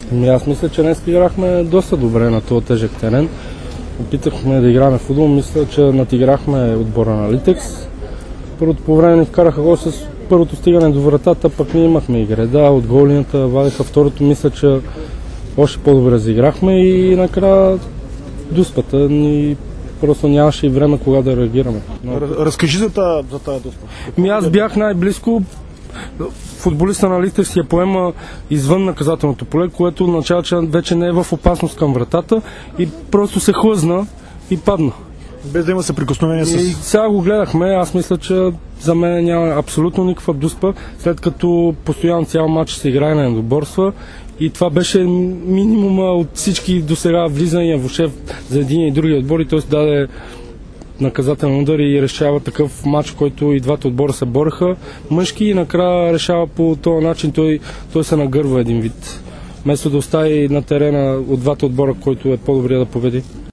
Аз мисля, че днес играхме доста добре на този тежък терен. Опитахме да играме футбол, мисля, че надиграхме отбора на Литекс. Първото по време ни вкараха гол с първото стигане до вратата, пък ние имахме и греда, от голинята вадиха. Второто мисля, че още по-добре заиграхме и накрая дуспата ни просто нямаше и време кога да реагираме. Разкажи за тази дуспа. Аз бях най-близко. Футболиста на Литекс я поема извън наказателното поле, което означава, че вече не е в опасност към вратата и просто се хлъзна и падна. Без да има съприкосновение с... И сега го гледахме, аз мисля, че за мен няма абсолютно никаква дуспа, след като постоянно цял матч се играе на едноборства и това беше минимума от всички досега влизания въобще за един и други отбори, т.е. даде наказателен удар и решава такъв матч, който и двата отбора се бореха мъжки и накрая решава по този начин, той се нагърва един вид. Вместо да остави на терена от двата отбора, който е по-добрия да победи.